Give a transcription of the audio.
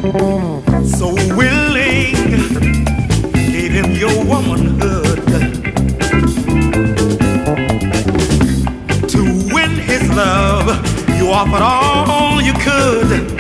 So willing, gave him your womanhood to win his love. You offered all you could.